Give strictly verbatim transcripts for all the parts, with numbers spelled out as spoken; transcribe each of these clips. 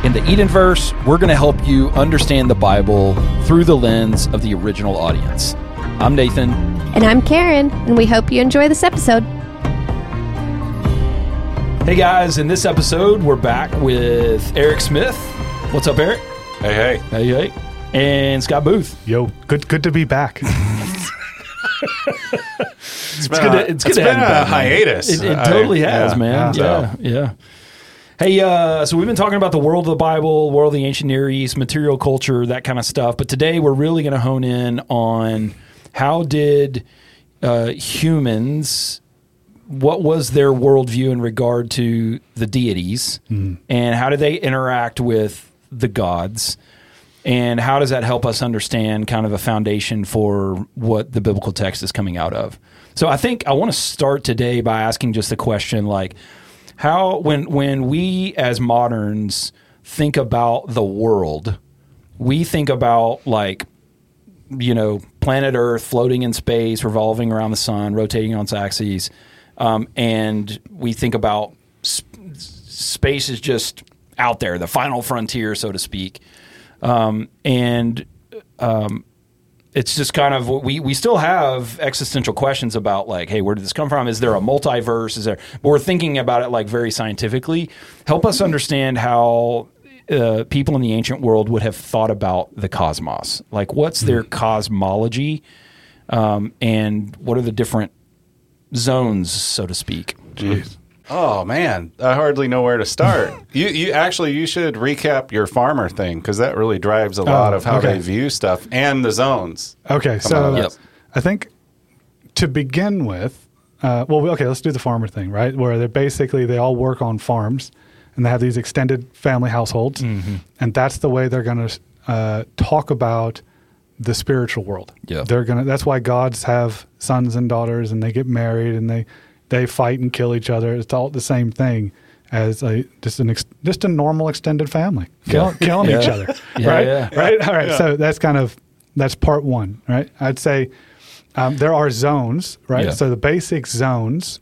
In the Edenverse, we're going to help you understand the Bible through the lens of the original audience. I'm Nathan. And I'm Karen, and we hope you enjoy this episode. Hey guys, in this episode, we're back with Eric Smith. What's up, Eric? Hey, hey. Hey, hey. And Scott Booth. Yo, good good to be back. It's been, good a, to- it's it's good to been have you a back, man. hiatus. It, it I- totally has, yeah, man. yeah. Yeah, yeah. Hey, uh, so we've been talking about the world of the Bible, world of the ancient Near East, material culture, that kind of stuff. But today we're really going to hone in on how did uh, humans, what was their worldview in regard to the deities, mm. and how do they interact with the gods, and how does that help us understand kind of a foundation for what the biblical text is coming out of? So I think I want to start today by asking just the question, like, how, when when we as moderns think about the world, we think about like, you know, planet Earth floating in space, revolving around the sun, rotating on its axis, um, and we think about sp- space is just out there, the final frontier, so to speak, um, and um, it's just kind of we we still have existential questions about like, hey, where did this come from? Is there a multiverse? Is there? But we're thinking about it like very scientifically. Help us understand how uh, people in the ancient world would have thought about the cosmos. Like, what's their cosmology, um, and what are the different zones, so to speak? Jeez. Oh man, I hardly know where to start. you you actually you should recap your farmer thing because that really drives a lot Oh, of how okay. they view stuff and the zones. Okay, so Yep. I think to begin with, uh, well, okay, let's do the farmer thing, right? Where they basically they all work on farms, and they have these extended family households, mm-hmm. and that's the way they're going to uh, talk about the spiritual world. Yeah. They're gonna. That's why gods have sons and daughters, and they get married, and they. They fight and kill each other. It's all the same thing as a just an ex, just a normal extended family kill, Yeah. killing Yeah. each other, Yeah, right? yeah. Right. All right. So that's kind of that's part one, right? I'd say um, there are zones, right? Yeah. So the basic zones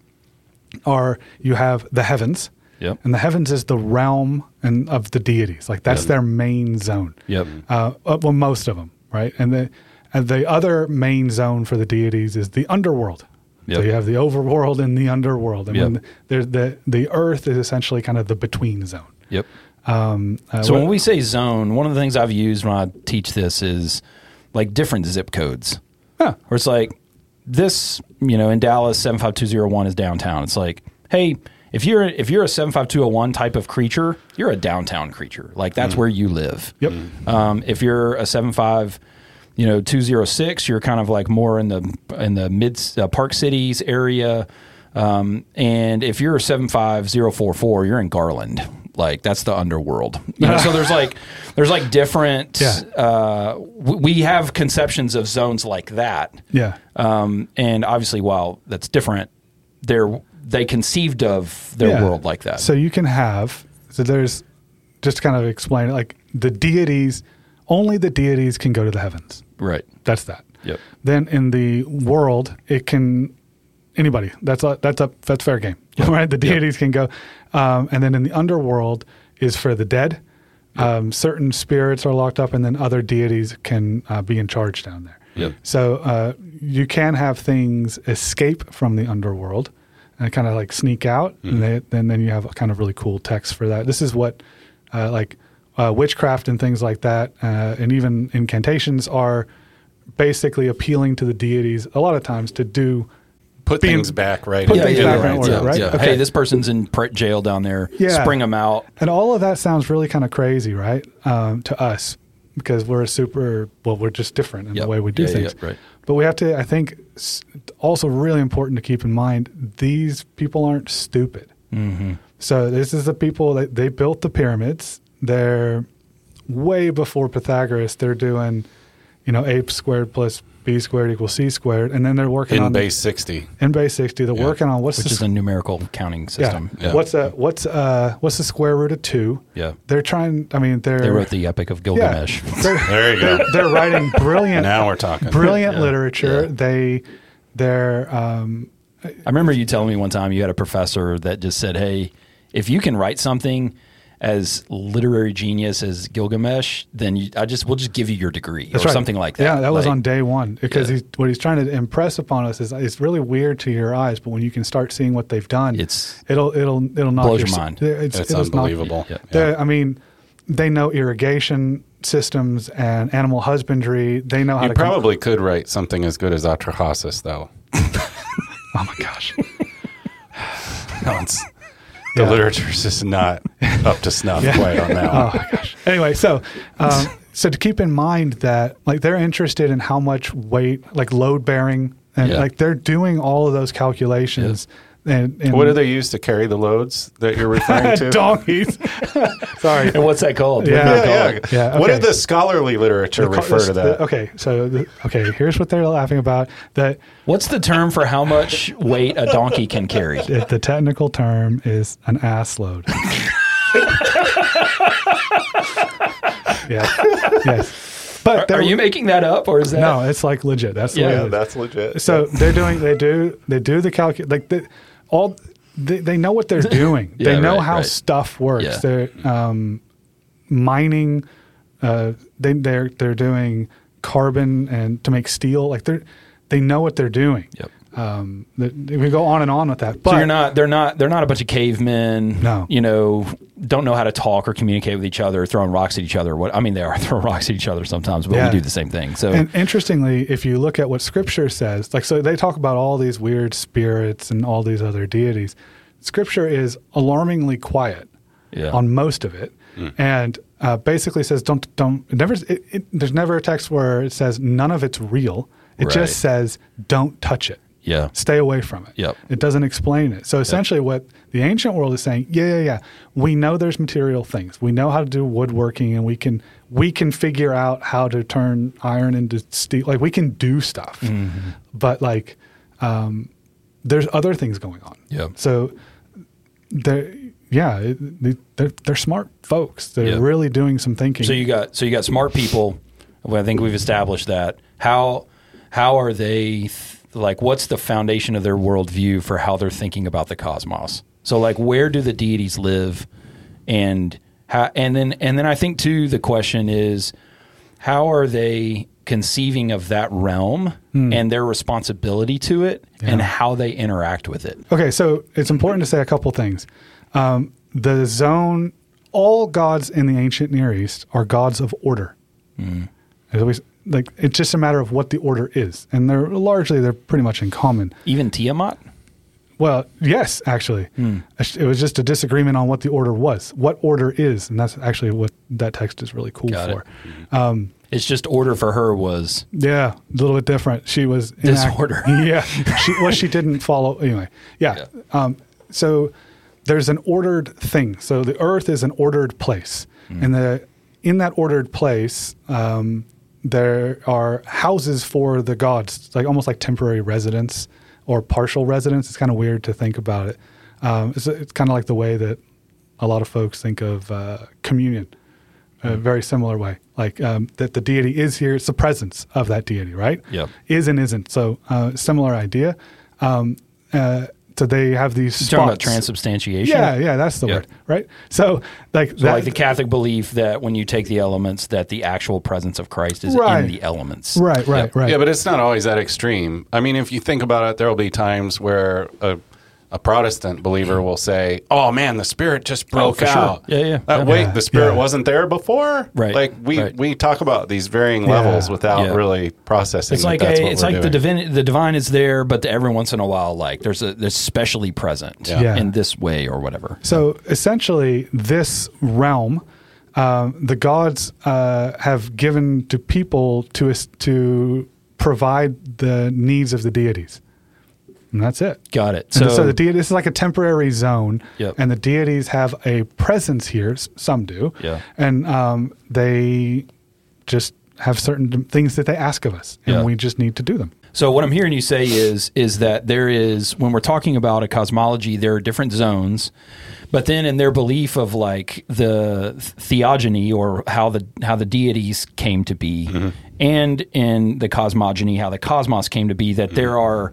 are you have the heavens, Yep. and the heavens is the realm and of the deities. Like that's Yep. their main zone. Yep. Uh, uh, well, most of them, right? And the and the other main zone for the deities is the underworld. Yep. So you have the overworld and the underworld, and Yep. when the, the the earth is essentially kind of the between zone. Yep. Um, uh, So what- when we say zone, one of the things I've used when I teach this is like different zip codes. Huh. Where it's like this, you know, in Dallas, seven five two zero one is downtown. It's like, hey, if you're if you're a seven five two zero one type of creature, you're a downtown creature. Like that's where you live. Yep. Um, if you're a seven five, you know, two zero six, you're kind of like more in the in the mid uh, Park Cities area. Um, and if you're a seven five zero four four, you're in Garland. Like that's the underworld. You know, so there's like there's like different. Yeah. Uh, w- we have conceptions of zones like that. Yeah. Um, and obviously, while that's different, they're they conceived of their Yeah. world like that. So you can have so there's just to kind of explain it, like the deities, only the deities can go to the heavens. Right. That's that. Yep. Then in the world, it can anybody. That's a, that's a that's fair game, right? The deities can go, um, and then in the underworld is for the dead. Yep. Um, certain spirits are locked up, and then other deities can uh, be in charge down there. Yep. So uh, you can have things escape from the underworld and kind of like sneak out, Mm-hmm. and, they, and then you have a kind of really cool text for that. This is what uh, like. Uh, witchcraft and things like that, uh, and even incantations are basically appealing to the deities a lot of times to do Put Being- things back right. put in- things in back the in right order, zone. right? Yeah. Okay. Hey, this person's in pr- jail down there. Yeah. Spring them out. and all of that sounds really kind of crazy, right? Um, to us because we're a super well, we're just different in Yep. the way we do Yeah, yeah, things. yeah, right. But we have to, I think, s- also really important to keep in mind these people aren't stupid. Mm-hmm. So this is the people that they built the pyramids. They're way before Pythagoras. They're doing, you know, a squared plus b squared equals c squared, and then they're working in on base sixty. in base sixty. They're Yeah. working on what's Which the is a numerical counting yeah, system. Yeah. what's a what's uh what's the square root of two? Yeah. They're trying. I mean, they're They wrote the Epic of Gilgamesh. Yeah, they're, There you go. they're writing brilliant, Now we're talking. brilliant Yeah. literature. Yeah. They they're um, I remember you telling me one time you had a professor that just said, hey, if you can write something as literary genius as Gilgamesh, then you, I just we'll just give you your degree That's or right. something like that. Yeah, that was Like, on day one because Yeah. he's, what he's trying to impress upon us is it's really weird to your eyes, but when you can start seeing what they've done, It's- it'll it'll it'll knock blows your, your s- mind. It's, It's it'll knock- unbelievable. Yeah. They- I mean, they know irrigation systems and animal husbandry. They know how You to come- probably could write something as good as Atrahasis, though. oh my gosh. No, it's, the Yeah. literature's just not up to snuff quite on that Oh one. my gosh. Anyway, so um, so to keep in mind that like they're interested in how much weight, like load bearing, and Yeah. like they're doing all of those calculations. And, and What do they use to carry the loads that you're referring to? donkeys? Sorry. And what's that called? Yeah. What do they call Yeah, it? yeah. Yeah, What okay. did the scholarly literature The co- refer to the- that? okay, so the, okay, here's what they're laughing about. That What's the term for how much weight a donkey can carry? the, the technical term is an ass load. yeah. Yes. But Are, they're- are you making that up, or is that No, it's like legit. That's the Yeah, way Yeah, it is. that's legit. So they're doing. They do. They do the calculate. Like the, all. They, they know what they're doing. Yeah, they know right, how right. stuff works. Yeah. They're um, mining. Uh, they they're they're doing carbon and to make steel. Like they're they know what they're doing. Yep. Um, the, we go on and on with that. But So you're not. They're not. They're not a bunch of cavemen. No. You know, don't know how to talk or communicate with each other, throwing rocks at each other. What I mean, they are throwing rocks at each other sometimes, but Yeah. we do the same thing. So And interestingly, if you look at what Scripture says, like so, they talk about all these weird spirits and all these other deities. Scripture is alarmingly quiet Yeah. on most of it, and uh, basically says don't don't. It never. It, it, there's never a text where it says none of it's real. It Right. just says don't touch it. yeah, Stay away from it. Yep. It doesn't explain it. So essentially, what the ancient world is saying, yeah, yeah, yeah. We know there's material things. We know how to do woodworking, and we can we can figure out how to turn iron into steel. Like we can do stuff, Mm-hmm. but like um, there's other things going on. Yep. So they're yeah, it, they- they're they're smart folks. They're Yep. really doing some thinking. So you got so you got smart people. Well, I think we've established that. How how are they th- like? What's the foundation of their worldview for how they're thinking about the cosmos? So like, where do the deities live, and how? And then and then I think too the question is, how are they conceiving of that realm and their responsibility to it, and how they interact with it? Okay, so it's important to say a couple things. Um, the zone, all gods in the ancient Near East are gods of order. It's always like it's just a matter of what the order is, and they're largely they're pretty much in common. Even Tiamat. Well, yes, actually, it was just a disagreement on what the order was, what order is, and that's actually what that text is really cool Got it. for. Um, It's just order for her was Yeah, a little bit different. She was inact- Disorder. Yeah, she, well, she didn't follow anyway. Yeah. Um, so there's an ordered thing. So the Earth is an ordered place, and the in that ordered place, um, there are houses for the gods, like almost like temporary residence or partial residence. It's kind of weird to think about it. Um, it's it's kind of like the way that a lot of folks think of uh, communion. A very similar way, like um, that the deity is here. It's the presence of that deity, right? Yep. Is and isn't. So uh, similar idea. Um, uh, so they have these You're spots. talking about transubstantiation. Yeah, yeah, that's the Yeah. word, right? So like So that, like the Catholic belief that when you take the elements, that the actual presence of Christ is Right. in the elements. right, right, Yep. right. Yeah, but it's not always that extreme. I mean, if you think about it, there will be times where a, a Protestant believer will say, "Oh man, the Spirit just broke for sure. out." Yeah, yeah. Uh, Yeah. wait, Yeah, the Spirit yeah. wasn't there before. Right, Like we right. we talk about these varying Yeah. levels without Yeah. really processing. It's that like that's a, what it's we're like the doing. divine the divine is there, but every once in a while, like there's a there's specially present Yeah. Yeah. in this way or whatever. So essentially, this realm, um, the gods uh, have given to people to us- to provide the needs of the deities, and that's it. Got it. So, So, so the deity, this is like a temporary zone, Yep. and the deities have a presence here. s- Some do, Yeah. and um, they just have certain d- things that they ask of us, and Yeah. we just need to do them. So what I'm hearing you say is is that there is, when we're talking about a cosmology, there are different zones, but then in their belief of like the theogony or how the how the deities came to be, and in the cosmogony how the cosmos came to be, that there are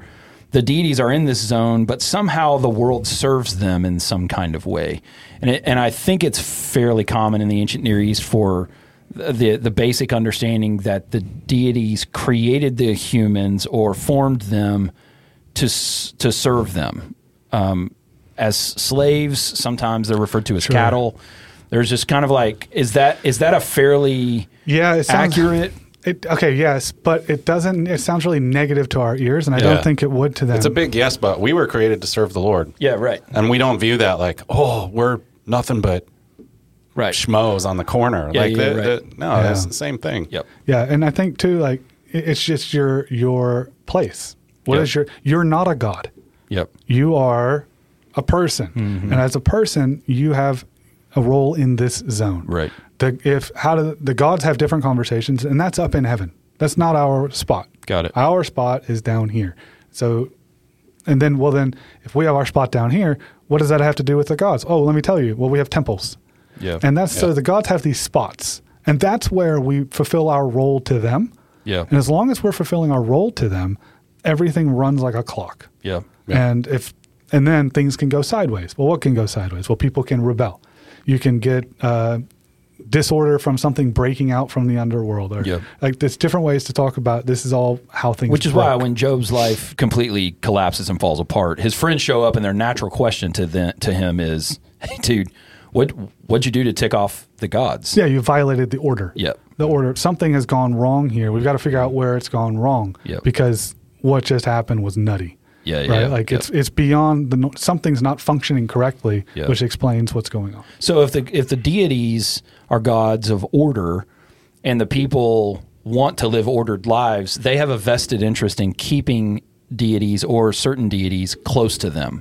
the deities are in this zone, but somehow the world serves them in some kind of way. And it, and I think it's fairly common in the ancient Near East for the the basic understanding that the deities created the humans or formed them to s- to serve them. Um, as slaves, sometimes they're referred to as Sure. cattle. There's just kind of like, is that is that a fairly Yeah, it sounds accurate? It, okay, yes, but it doesn't. It sounds really negative to our ears, and I Yeah. don't think it would to them. It's a big yes, but we were created to serve the Lord. Yeah, right. And we don't view that like, oh, we're nothing but Right. schmoes on the corner. Yeah, like yeah, the, right. the, no, Yeah. that's the same thing. Yep. Yeah, and I think too, like it- it's just your your place. What Yep. is your? You're not a god. Yep. You are a person, Mm-hmm. and as a person, you have a role in this zone. Right. The if how do the gods have different conversations, and that's up in heaven. That's not our spot. Got it. Our spot is down here. So, and then well, then if we have our spot down here, what does that have to do with the gods? Oh, let me tell you. Well, we have temples. Yeah. And that's so Yeah. the gods have these spots, and that's where we fulfill our role to them. Yeah. And as long as we're fulfilling our role to them, everything runs like a clock. Yeah. Yeah. And if and then things can go sideways. Well, what can go sideways? Well, people can rebel. You can get uh, disorder from something breaking out from the underworld, or Yeah. like there's different ways to talk about. This is all how things. Which is broke. why when Job's life completely collapses and falls apart, his friends show up, and their natural question to them, to him is, "Hey, dude, what what'd you do to tick off the gods?" Yeah, you violated the order. Yep. The order. Something has gone wrong here. We've got to figure out where it's gone wrong. Yep. Because what just happened was nutty. Yeah, Right. yeah, Like yep. it's it's beyond the no- something's not functioning correctly, Yeah. which explains what's going on. So if the if the deities are gods of order, and the people want to live ordered lives, they have a vested interest in keeping deities or certain deities close to them.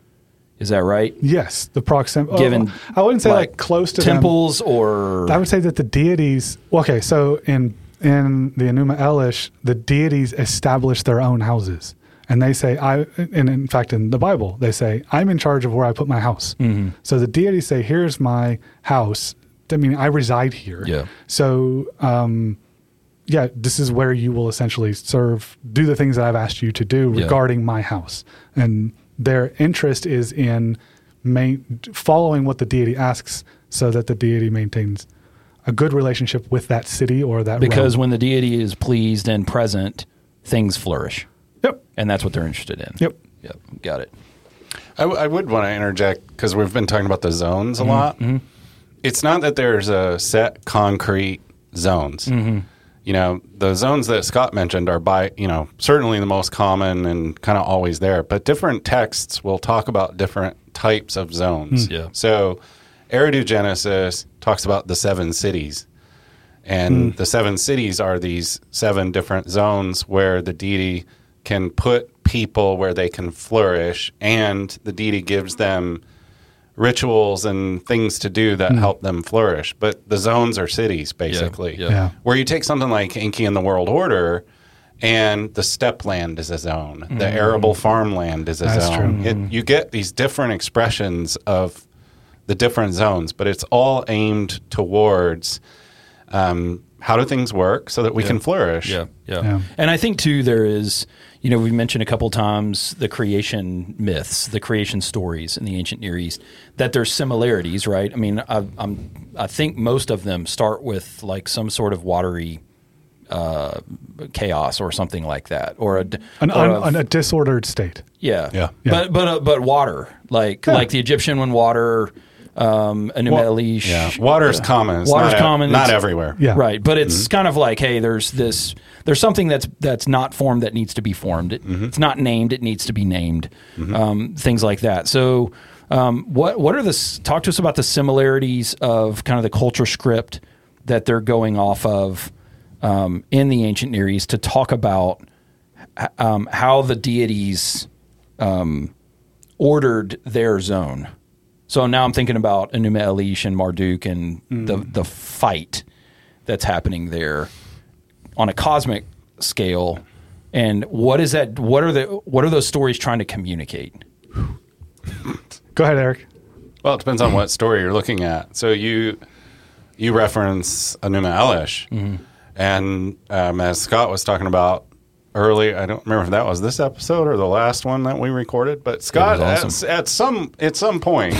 Is that right? Yes, the proximity. Given, I wouldn't say like, close to them. temples or I would say that the deities. Well, okay, so in in the Enuma Elish, the deities establish their own houses, and they say, "I." And in fact, in the Bible, they say, "I'm in charge of where I put my house." Mm-hmm. So the deities say, "Here's my house. I mean, I reside here." Yeah. So, um, yeah, this is where you will essentially serve, do the things that I've asked you to do Yeah. regarding my house, and their interest is in main, following what the deity asks, so that the deity maintains a good relationship with that city or that because realm. when the deity is pleased and present, things flourish, Yep. and that's what they're interested in. Yep. Yep. Got it. I, w- I would want to interject because we've been talking about the zones a Mm-hmm. lot. It's not that there's a set concrete zones. Mm-hmm. You know, the zones that Scott mentioned are by, you know, certainly the most common and kind of always there. But different texts will talk about different types of zones. Yeah. So Eridu Genesis talks about the seven cities. And Hmm. the seven cities are these seven different zones where the deity can put people where they can flourish, and the deity gives them rituals and things to do that help them flourish. But the zones are cities, basically. yeah. Yeah. Where you take something like Enki and the World Order, and the steppe land is a zone. The arable farmland is a That's zone. true. It, you get these different expressions of the different zones, but it's all aimed towards um, how do things work so that we can flourish. Yeah, yeah, Yeah. And I think too there is, you know, we mentioned a couple times the creation myths, the creation stories in the ancient Near East. That there's similarities, right? I mean, I, I'm I think most of them start with like some sort of watery uh, chaos or something like that, or a d- An, or un, a- an, a disordered state. yeah, Yeah. But but uh, but water, like Yeah. like the Egyptian one, water. Um, Enuma Well, Elish. Yeah, water's common. It's Water's not, e- common. not It's- everywhere. Yeah. Right, but it's kind of like, hey, there's this, there's something that's that's not formed that needs to be formed. It, It's not named; it needs to be named. Um, things like that. So, um, what what are the s- talk to us about the similarities of kind of the culture script that they're going off of um, in the ancient Near East to talk about h- um, how the deities um, ordered their zone. So now I'm thinking about Enuma Elish and Marduk and the the fight that's happening there on a cosmic scale. And what is that? What are the what are those stories trying to communicate? Go ahead, Eric. Well, it depends on what story you're looking at. So you you reference Enuma Elish, and um, as Scott was talking about, early. I don't remember if that was this episode or the last one that we recorded, but Scott, awesome. at, at some at some point,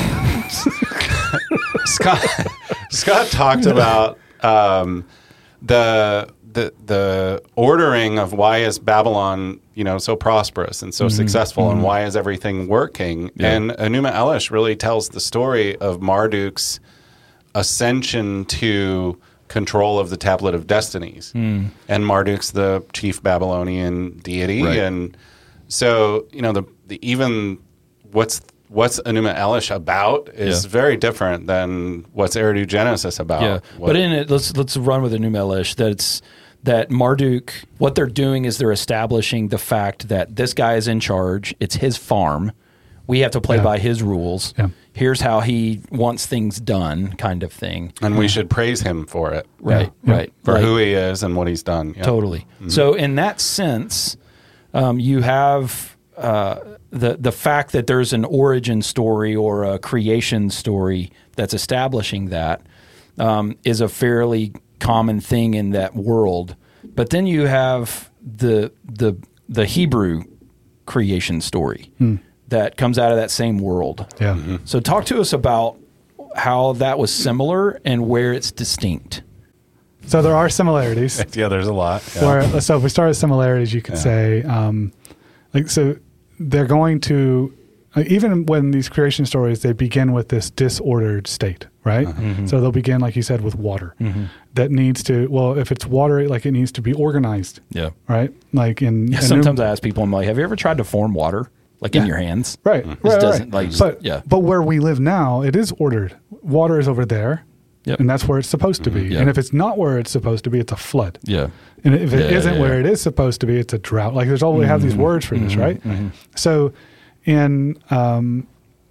Scott Scott talked about um, the the the ordering of why is Babylon, you know, so prosperous and so mm-hmm. successful, mm-hmm. and why is everything working? Yeah. And Enuma Elish really tells the story of Marduk's ascension to control of the Tablet of Destinies, mm. and Marduk's the chief Babylonian deity, right. and so you know the, the even what's what's Enuma Elish about is yeah. very different than what's Eridu Genesis about. Yeah, what, but in it, let's let's run with Enuma Elish. That it's that Marduk. What they're doing is they're establishing the fact that this guy is in charge. It's his farm. We have to play yeah. by his rules. Yeah. Here's how he wants things done, kind of thing. And we should praise him for it. Right, yeah. right. For like, who he is and what he's done. Yeah. Totally. Mm-hmm. So in that sense, um, you have uh, the the fact that there's an origin story or a creation story that's establishing that um, is a fairly common thing in that world. But then you have the the the Hebrew creation story. Hmm. That comes out of that same world. Yeah. Mm-hmm. So talk to us about how that was similar and where it's distinct. So there are similarities. Yeah, there's a lot. Yeah. Where, so if we start with similarities, you could yeah. say, um, like, so they're going to, like, even when these creation stories, they begin with this disordered state, right? Uh-huh. Mm-hmm. So they'll begin, like you said, with water. Mm-hmm. That needs to, well, if it's water, like it needs to be organized. Yeah. Right? Like in... Yeah, in sometimes New- I ask people, I'm like, have you ever tried to form water? Like yeah. in your hands? Right. Mm-hmm. Right, doesn't, right. Like, but, yeah. but where we live now, it is ordered. Water is over there. Yep. And that's where it's supposed to be. Mm-hmm. Yep. And if it's not where it's supposed to be, it's a flood. Yeah. And if it yeah, isn't yeah. where it is supposed to be, it's a drought. Like there's all, we mm-hmm. have these words for this, mm-hmm. right? Mm-hmm. So in, um,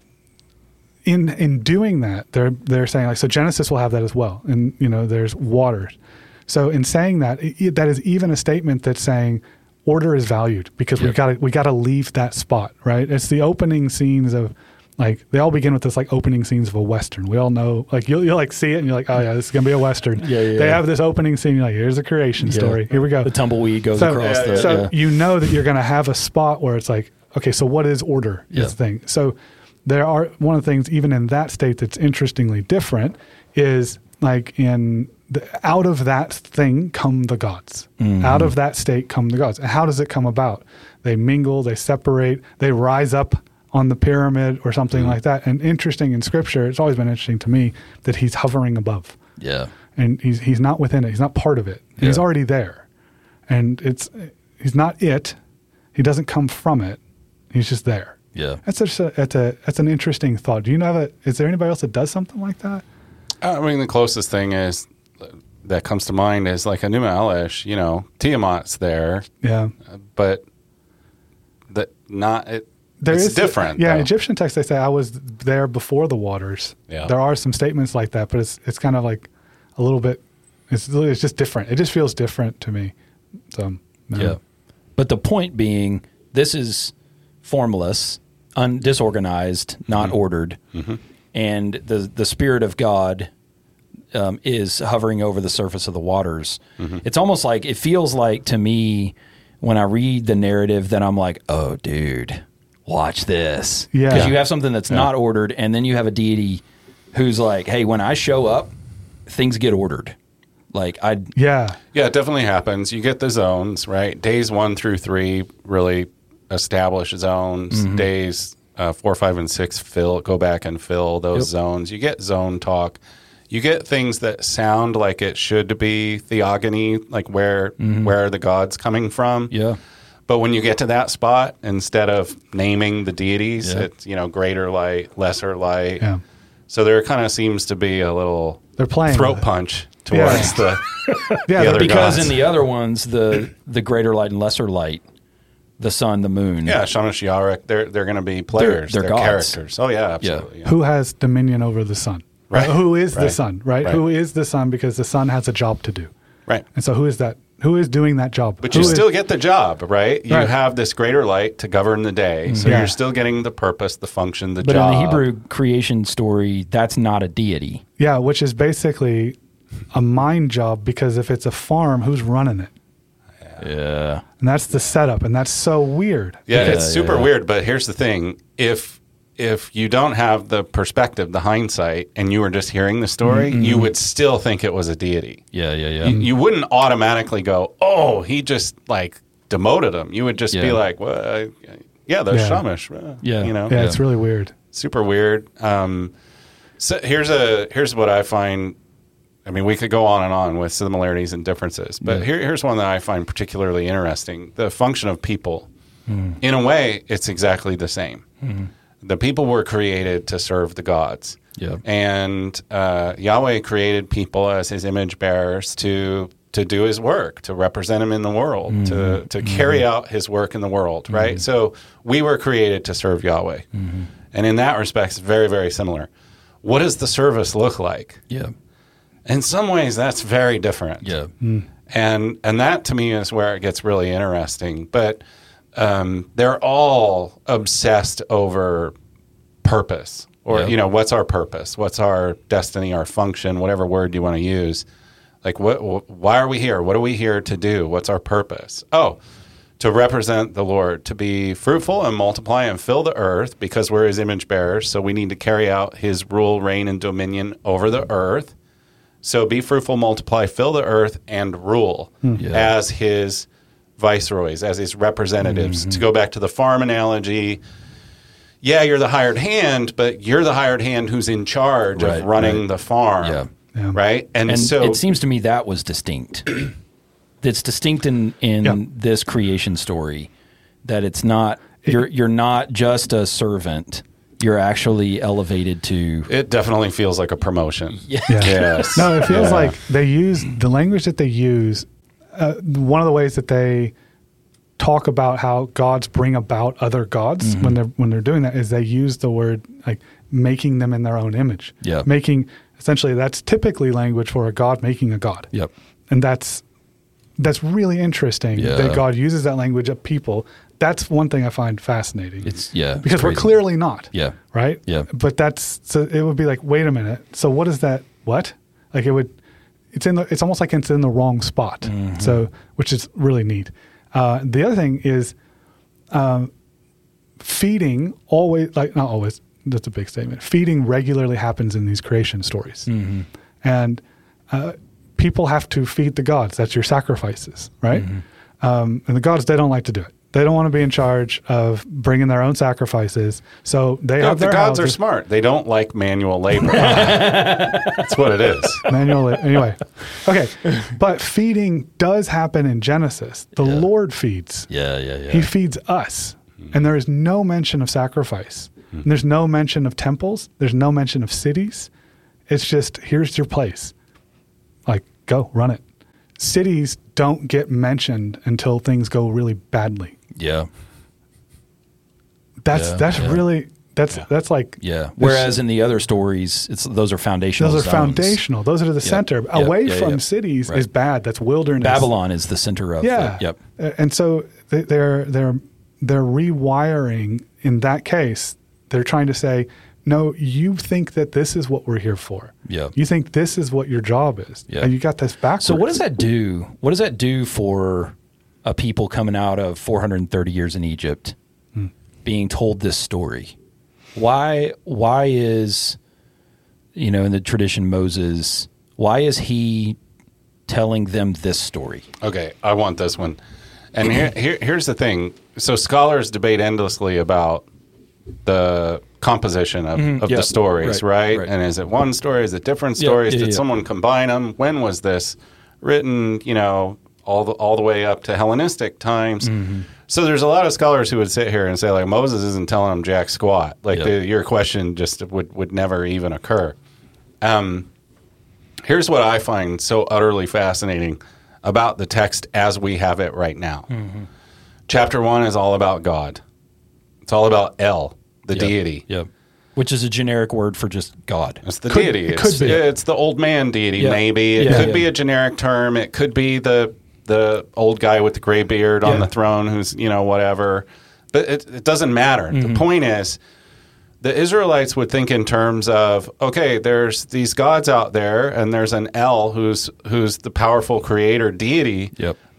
in, in doing that, they're, they're saying like, so Genesis will have that as well. And, you know, there's waters. So in saying that, it, that is even a statement that's saying order is valued because yep. we got to, we got to leave that spot, right? It's the opening scenes of, like, they all begin with this, like, opening scenes of a Western. We all know, like, you'll, you'll like, see it, and you're like, oh, yeah, this is going to be a Western. Yeah, yeah, they yeah. have this opening scene, you're like, here's a creation yeah. story. Here we go. The tumbleweed goes so, across uh, the... So yeah. you know that you're going to have a spot where it's like, okay, so what is order yeah. is the thing. So there are, one of the things, even in that state that's interestingly different is, like, in... The, out of that thing come the gods. Mm-hmm. Out of that state come the gods. And how does it come about? They mingle, they separate, they rise up on the pyramid or something mm-hmm. like that. And interesting in Scripture, it's always been interesting to me that he's hovering above. Yeah. And he's he's not within it. He's not part of it. Yeah. He's already there. And it's he's not it. He doesn't come from it. He's just there. Yeah. That's just a, that's a that's an interesting thought. Do you know that? Is there anybody else that does something like that? I mean, the closest thing is that comes to mind is like Enuma Elish. You know, Tiamat's there. Yeah. But that not it. There it's is different. Yeah, though. Egyptian texts, they say I was there before the waters. Yeah. There are some statements like that, but it's it's kind of like a little bit. It's it's just different. It just feels different to me. So no. Yeah. But the point being, this is formless, un- disorganized, not mm-hmm. ordered, mm-hmm. and the the Spirit of God um, is hovering over the surface of the waters. Mm-hmm. It's almost like it feels like to me when I read the narrative that I'm like, oh, dude. Watch this. Yeah. Because you have something that's yeah. not ordered, and then you have a deity who's like, hey, when I show up, things get ordered. Like, I. Yeah. Yeah, it definitely happens. You get the zones, right? Days one through three really establish zones. Mm-hmm. Days uh, four, five, and six fill, go back and fill those yep. zones. You get zone talk. You get things that sound like it should be theogony, like where mm-hmm. where are the gods coming from? Yeah. But when you get to that spot, instead of naming the deities, yeah. it's, you know, greater light, lesser light. Yeah. So there kind of seems to be a little They're playing throat punch towards yeah. the, yeah, the other because gods. in the other ones, the the greater light and lesser light, the sun, the moon. Yeah, Shamash Yarek, they're, they're going to be players. They're, They're, they're characters. Oh, yeah, absolutely. Yeah. Who has dominion over the sun? Right. Who is right. the sun, right? right? Who is the sun? Because the sun has a job to do. Right. And so who is that? Who is doing that job? But who you is, still get the job, right? You right. have this greater light to govern the day. So Yeah. you're still getting the purpose, the function, the but job. in the Hebrew creation story, that's not a deity. Yeah, which is basically a mind job because if it's a farm, who's running it? Yeah. And that's the setup, and that's so weird. Yeah, Yeah, it's super yeah, yeah. weird. But here's the thing: if if you don't have the perspective, the hindsight, and you were just hearing the story, Mm-hmm. you would still think it was a deity. Yeah, yeah, yeah. You, you wouldn't automatically go, "Oh, he just like demoted him." You would just be Yeah. like, "Well, uh, yeah, they're Yeah. Shamash." Uh, Yeah. you know, Yeah, Yeah. it's really weird. super weird. Um, so here's a here's what I find. I mean, we could go on and on with similarities and differences, but Yeah. here, here's one that I find particularly interesting: the function of people. In a way, it's exactly the same. The people were created to serve the gods, Yeah. and uh, Yahweh created people as His image bearers to to do His work, to represent Him in the world, to to carry out His work in the world. Right. So we were created to serve Yahweh. And in that respect, it's very, very similar. What does the service look like? Yeah. In some ways, that's very different. Yeah. And and that, to me, is where it gets really interesting. But um, they're all obsessed over purpose. Or, Yep. you know, what's our purpose? What's our destiny, our function, whatever word you want to use. Like, what? wh- why are we here? What are we here to do? What's our purpose? Oh, to represent the Lord, to be fruitful and multiply and fill the earth, because we're His image bearers. So we need to carry out His rule, reign, and dominion over the earth. So be fruitful, multiply, fill the earth, and rule Yeah. as His viceroys, as His representatives. To go back to the farm analogy, yeah, you're the hired hand, but you're the hired hand who's in charge Right, of running right. the farm. Yeah. Yeah. Right? And, And so it seems to me that was distinct. It's distinct in in Yeah. this creation story that it's not you're you're not just a servant. You're actually elevated to it definitely feels like a promotion. yeah. Yeah. Yes. No, it feels Yeah. like they use the language that they use. Uh, one of the ways that they talk about how gods bring about other gods when they're when they're doing that is they use the word like making them in their own image. Yeah. Making essentially that's typically language for a god making a god. Yep. And that's that's really interesting Yeah. that God uses that language of people. That's one thing I find fascinating. It's yeah. because it's we're crazy. clearly not. Yeah. Right? Yeah. But that's so it would be like, wait a minute. So what is that? What? Like it would it's in the it's almost like it's in the wrong spot. Mm-hmm. So which is really neat. Uh, the other thing is um, feeding always like not always, that's a big statement. Feeding regularly happens in these creation stories. Mm-hmm. And uh, people have to feed the gods. That's your sacrifices, right? Mm-hmm. Um, and the gods, they don't like to do it. They don't want to be in charge of bringing their own sacrifices. So they No, have the their gods are houses. smart. They don't like manual labor. That's what it is. Manual la- anyway. Okay. But feeding does happen in Genesis. The Yeah. Lord feeds. Yeah, yeah, yeah. He feeds us. And there is no mention of sacrifice. And there's no mention of temples. There's no mention of cities. It's just, here's your place. Like, go, run it. Cities don't get mentioned until things go really badly. yeah. That's Yeah, that's yeah. really that's that's like Yeah. Whereas in the other stories, it's those are foundational. those are zones. foundational. Those are the center. Yep, Away yeah, from yeah. cities Right. is bad. That's wilderness. Babylon is the center of Yeah. the, yep. Uh, And so they, they're they're they're rewiring in that case. They're trying to say, no, you think that this is what we're here for. Yeah. You think this is what your job is. Yeah. And you got this backwards. So what does that do? What does that do for a people coming out of four hundred thirty years in Egypt being told this story? Why why is you know in the tradition Moses, why is he telling them this story? Okay, I want this one. And here, here, here's the thing. So scholars debate endlessly about the composition of, of Yeah, the stories, right, right, right. And is it one story? Is it different Yeah, stories? yeah, Did yeah. someone combine them? When was this written? You know, all the all the way up to Hellenistic times. Mm-hmm. So there's a lot of scholars who would sit here and say, like, Moses isn't telling them jack squat. Like Yep. the, your question just would would never even occur. Um, here's what I find so utterly fascinating about the text as we have it right now. Mm-hmm. Chapter one is all about God. It's all about El, the Yep. deity. Yep. Which is a generic word for just God. It's the Could- deity. it It's, could be. it's the old man deity, Yeah. maybe. It Yeah, could yeah. be a generic term. It could be the the old guy with the gray beard on Yeah. the throne who's, you know, whatever. But it, it doesn't matter. Mm-hmm. The point is, the Israelites would think in terms of, okay, there's these gods out there, and there's an El who's who's the powerful creator deity. Yep.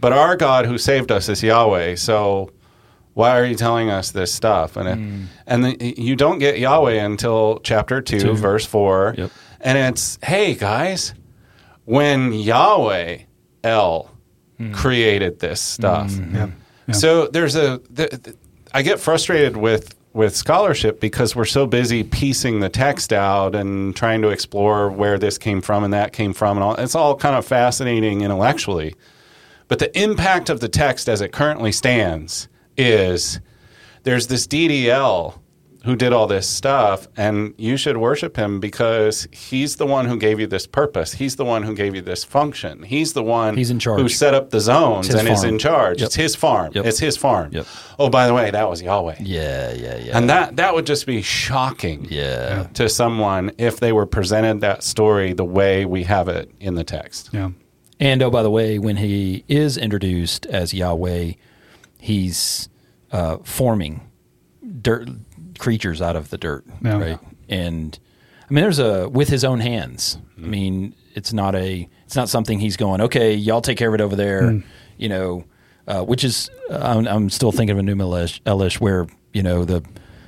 but our God who saved us is Yahweh. So why are you telling us this stuff? And Mm. it, and the, you don't get Yahweh until chapter two, Two. verse four. Yep. And it's, hey, guys, when Yahweh, El, Mm. created this stuff. Yeah. Yeah. So there's a, the, the, I get frustrated with, with scholarship because we're so busy piecing the text out and trying to explore where this came from and that came from. And all. It's all kind of fascinating intellectually. But the impact of the text as it currently stands is there's this D D L who did all this stuff, and you should worship him because he's the one who gave you this purpose. He's the one who gave you this function. He's the one He's in charge. who set up the zones It's his and is farm. in charge. Yep. It's his farm. Yep. It's his farm. Yep. Oh, by the way, that was Yahweh. Yeah, yeah, yeah. And that, that would just be shocking yeah. to someone if they were presented that story the way we have it in the text. Yeah. And oh, by the way, when he is introduced as Yahweh, he's uh, forming dirt creatures out of the dirt, Yeah. right? And I mean, there's a with his own hands. I mean, it's not a, it's not something he's going, okay, y'all take care of it over there, Mm. you know, uh, which is uh, I'm, I'm still thinking of a new Elish, Elish where you know the.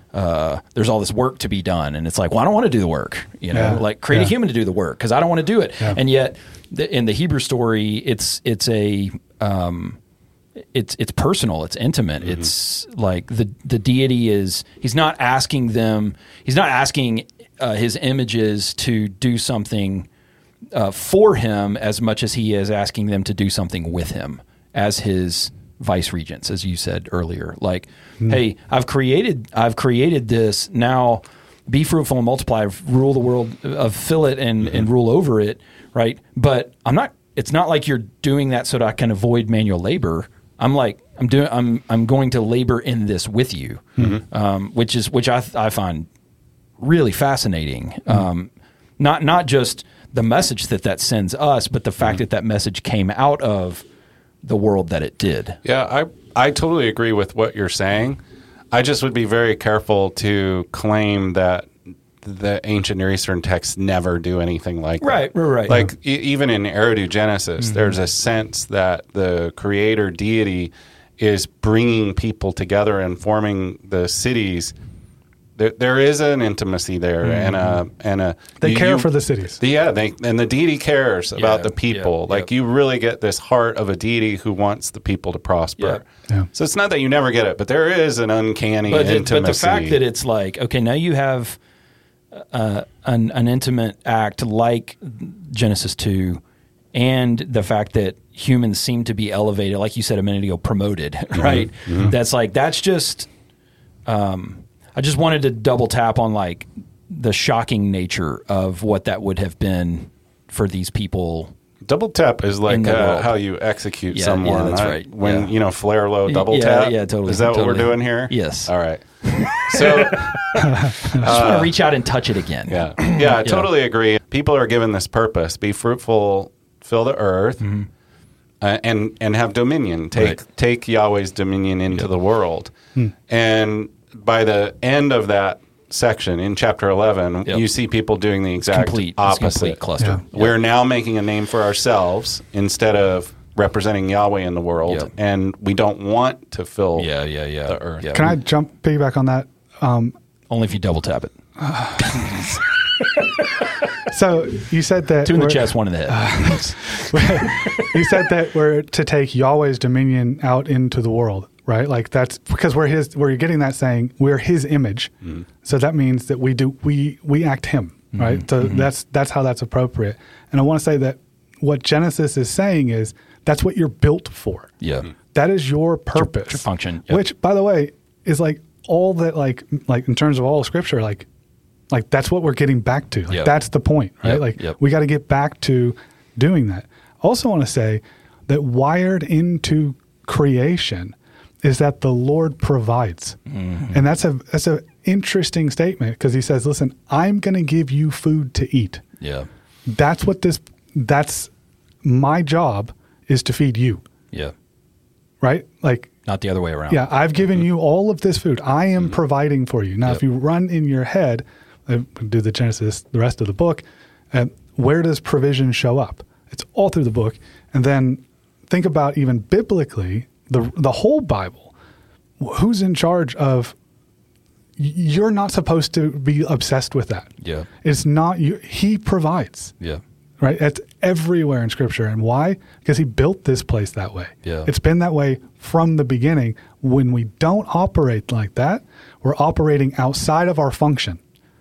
Uh, there's all this work to be done, and it's like, well, I don't want to do the work, you know, Yeah. like create Yeah. a human to do the work because I don't want to do it. Yeah. And yet, the, in the Hebrew story, it's it's a um, it's it's personal, it's intimate. Mm-hmm. It's like the the deity is he's not asking them, he's not asking uh, his images to do something uh, for him as much as he is asking them to do something with him as his vice regents, as you said earlier. Like, Hmm. hey, I've created I've created this. Now be fruitful and multiply, rule the world, uh, fill it and, Mm-hmm. and rule over it, right? But I'm not it's not like you're doing that so that I can avoid manual labor. I'm like I'm doing I'm I'm going to labor in this with you. Mm-hmm. Um, which is which I I find really fascinating. Um, not not just the message that that sends us, but the fact Mm-hmm. that that message came out of the world that it did. Yeah, I I totally agree with what you're saying. I just would be very careful to claim that the ancient Near Eastern texts never do anything like Right, that. right, right. Like e- even in Eridu Genesis, Mm-hmm. there's a sense that the creator deity is bringing people together and forming the cities. There, there is an intimacy there, and a and a They you- care you- for the cities. Yeah, they and the deity cares about the yeah, people. yeah. Like you really get this heart of a deity who wants the people to prosper. Yeah. Yeah. So it's not that you never get it, but there is an uncanny But the, intimacy. but the fact that it's like, okay, now you have uh, an, an intimate act like Genesis two, and the fact that humans seem to be elevated, like you said a minute ago, promoted, right? That's like, that's just, um, I just wanted to double tap on like the shocking nature of what that would have been for these people. double tap is in like the uh, world. how you execute Yeah, yeah, someone. that's I- right. When Yeah. you know flare low double Yeah, tap. yeah, totally, Is that what we're totally. doing here? Yes. All right. So I just want to reach out and touch it again. yeah, yeah, I totally agree. People are given this purpose: be fruitful, fill the earth, uh, and and have dominion. Take Mm-hmm. Right. take Yahweh's dominion into the world. And by the end of that section in chapter eleven, Yep. you see people doing the exact Complete, it's opposite. complete cluster. Yeah. We're now making a name for ourselves instead of representing Yahweh in the world, Yep. and we don't want to fill. Yeah, yeah, yeah. The earth. Yeah. Can I jump piggyback on that? Um, Only if you double tap it. so you said that Two in the we're- chest, one in the head. you said that we're to take Yahweh's dominion out into the world, right? Like that's because we're his. Where you're getting that saying we're His image, so that means that we do we we act Him, right? So that's that's how that's appropriate. And I want to say that what Genesis is saying is that's what you're built for. Yeah. That is your purpose, your function, yep. Which, by the way, is like all that, like like in terms of all of Scripture, like like that's what we're getting back to. Like Yep. that's the point, right? Yep, Like yep. we got to get back to doing that. Also, want to say that wired into creation is that the Lord provides, Mm-hmm. and that's a that's an interesting statement because He says, "Listen, I'm going to give you food to eat." Yeah. That's what this. That's my job is to feed you, Yeah. right? Like. Not the other way around. Yeah, I've given you all of this food. I am providing for you. Now, Yep. if you run in your head, uh, do the Genesis, the rest of the book, uh, where does provision show up? It's all through the book. And then think about even biblically, the the whole Bible, who's in charge of, you're not supposed to be obsessed with that. Yeah. It's not you. He provides. Yeah. Right? It's everywhere in Scripture. And why? Because he built this place that way. Yeah. It's been that way from the beginning. When we don't operate like that, we're operating outside of our function.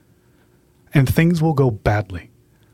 And things will go badly.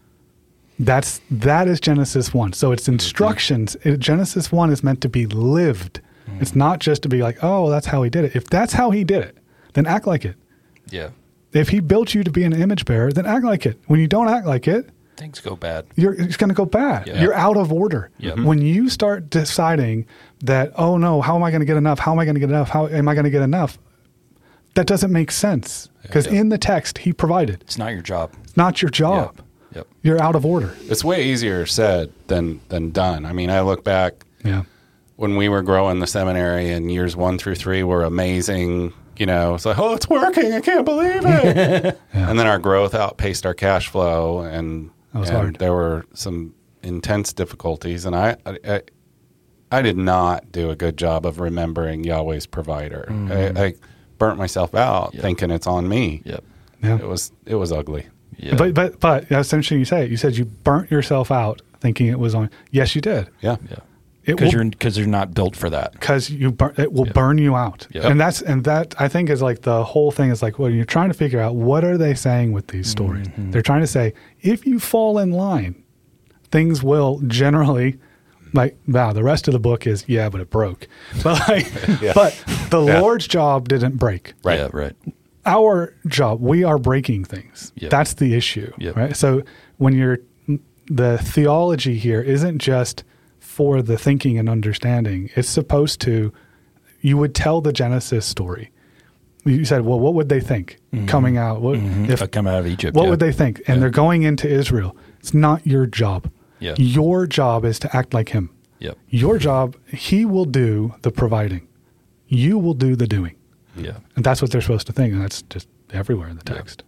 That's that is Genesis one. So it's instructions. It, Genesis one is meant to be lived. Mm. It's not just to be like, oh, that's how he did it. If that's how he did it, then act like it. Yeah. If he built you to be an image bearer, then act like it. When you don't act like it, things go bad. You're, it's going to go bad. Yeah. You're out of order. Yep. When you start deciding that, oh no, how am I going to get enough? How am I going to get enough? How am I going to get enough? That doesn't make sense because Yeah. in the text he provided. It's not your job. It's not your job. Yep. Yep. You're out of order. It's way easier said than than done. I mean, I look back Yeah. when we were growing the seminary, and years one through three were amazing. You know, it's like, oh, it's working. I can't believe it. Yeah. And then our growth outpaced our cash flow, and, That was and hard. there were some intense difficulties. And I, I, I did not do a good job of remembering Yahweh's provider. Mm-hmm. I, I burnt myself out Yep. thinking it's on me. Yep. Yeah. It was it was ugly. Yeah. But but but that's interesting you say it. You said you burnt yourself out thinking it was on. Yes, you did. Yeah. yeah. It Because will- you're because you're not built for that. because you burn, it will Yeah. burn you out. Yeah. And that's and that I think is like the whole thing is like, well, you're trying to figure out what are they saying with these stories. Mm-hmm. They're trying to say if you fall in line, things will generally like wow. The rest of the book is yeah, but it broke. But like, Yeah. but the Yeah. Lord's job didn't break. Right. Yeah. Right. Our job, we are breaking things. Yep. That's the issue, Yep. right? So when you're the theology here isn't just for the thinking and understanding. It's supposed to, you would tell the Genesis story. You said, well, what would they think coming out? What, If I if, come out of Egypt, what yeah. would they think? And Yeah. they're going into Israel. It's not your job. Yeah. Your job is to act like him. Yep. Your job, he will do the providing. You will do the doing. Yeah. And that's what they're supposed to think. And that's just everywhere in the text.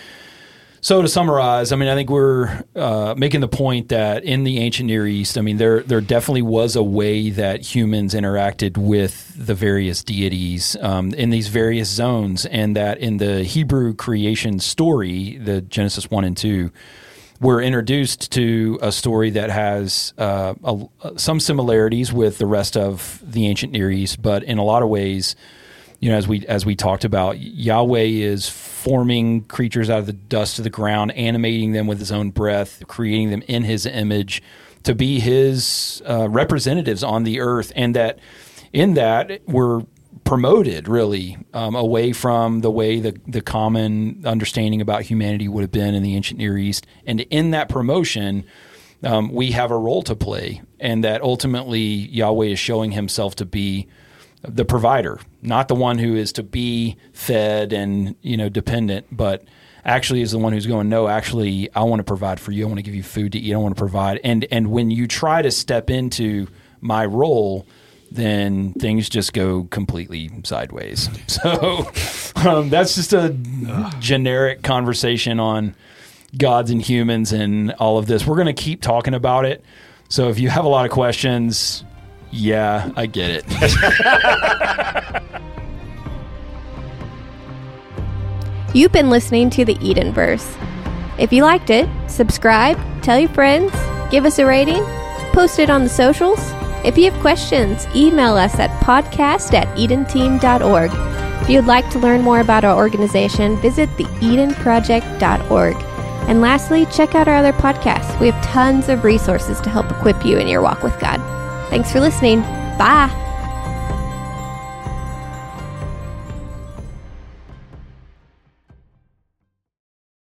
So to summarize, I mean, I think we're uh, making the point that in the ancient Near East, I mean, there there definitely was a way that humans interacted with the various deities um, in these various zones, and that in the Hebrew creation story, the Genesis one and two, we're introduced to a story that has uh, a, some similarities with the rest of the ancient Near East, but in a lot of ways, you know, as we as we talked about, Yahweh is forming creatures out of the dust of the ground, animating them with his own breath, creating them in his image to be his uh, representatives on the earth, and that in that we're promoted really um, away from the way the, the common understanding about humanity would have been in the ancient Near East. And in that promotion, um, we have a role to play, and that ultimately Yahweh is showing himself to be the provider, not the one who is to be fed and, you know, dependent, but actually is the one who's going, no, actually, I want to provide for you. I want to give you food to eat. I want to provide. And and when you try to step into my role, then things just go completely sideways. So um, that's just a generic conversation on gods and humans and all of this. We're going to keep talking about it. So if you have a lot of questions, yeah, I get it. You've been listening to the Edenverse. If you liked it, subscribe, tell your friends, give us a rating, post it on the socials. If you have questions, email us at podcast at edenteam dot org. If you'd like to learn more about our organization, visit the eden project dot org. And lastly, check out our other podcasts. We have tons of resources to help equip you in your walk with God. Thanks for listening. Bye.